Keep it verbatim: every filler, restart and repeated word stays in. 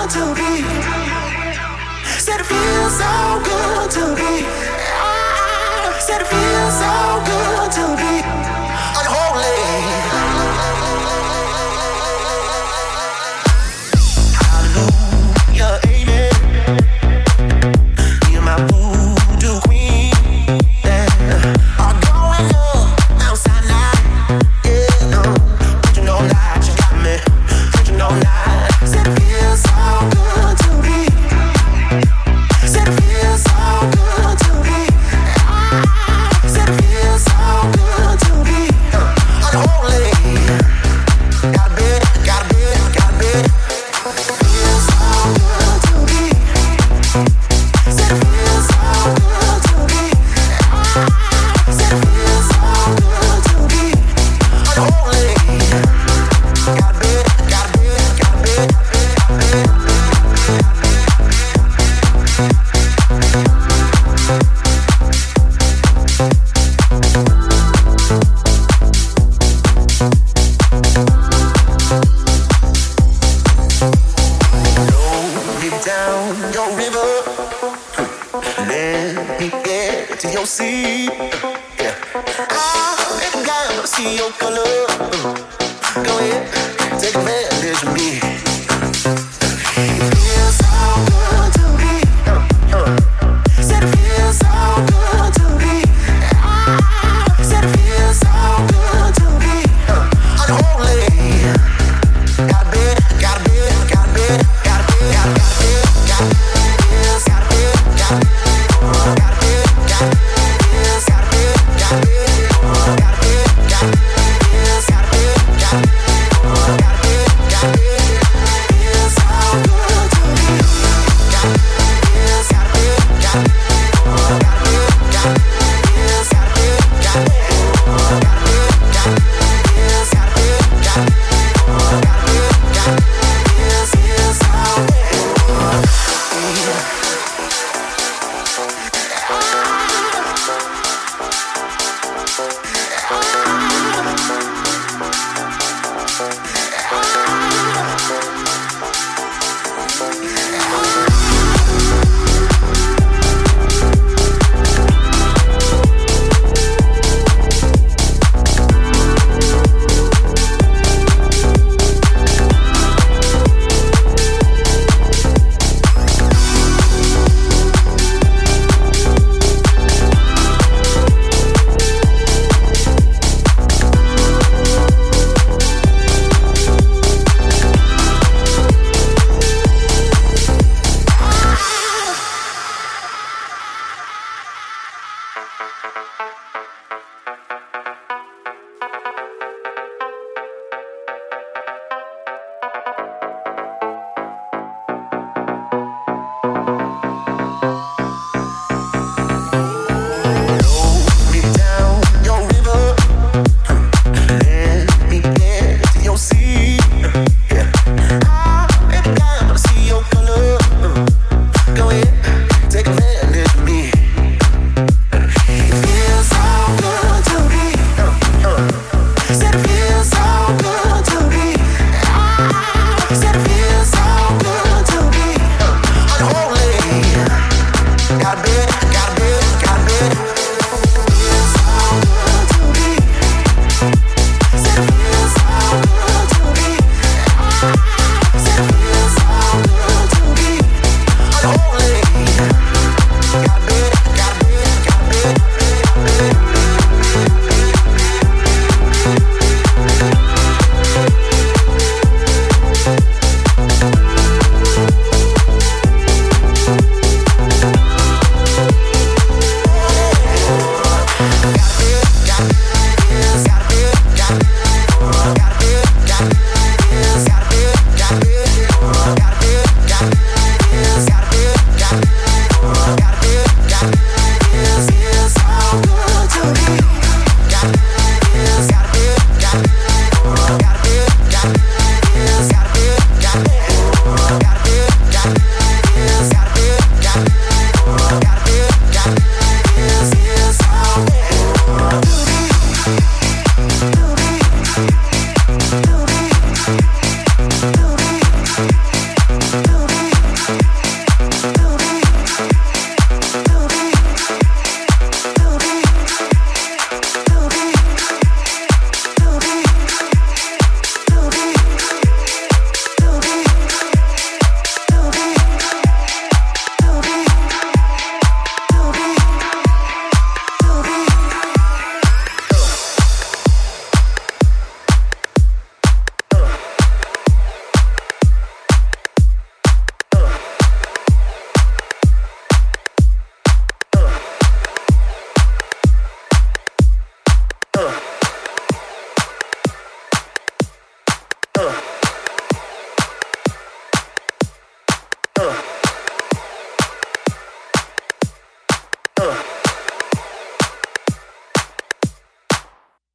to be. Said it feels so good to be. Ah, said it feels so good to be unholy. Hallelujah, amen. You're my voodoo queen. Yeah. All going up outside now. Yeah, no. But you know that you got me. But you know that. Said it feels so good to be. Said it feels so good to be. Ah, said it feels so good to be unholy. Gotta be, gotta be, gotta be. Feels so good to be. Said it feels so good to be. Ah, said it feels so good to be unholy. Gotta be, gotta be, gotta be, gotta be. Down your river, let me get to your sea. Yeah. I let down, see your color.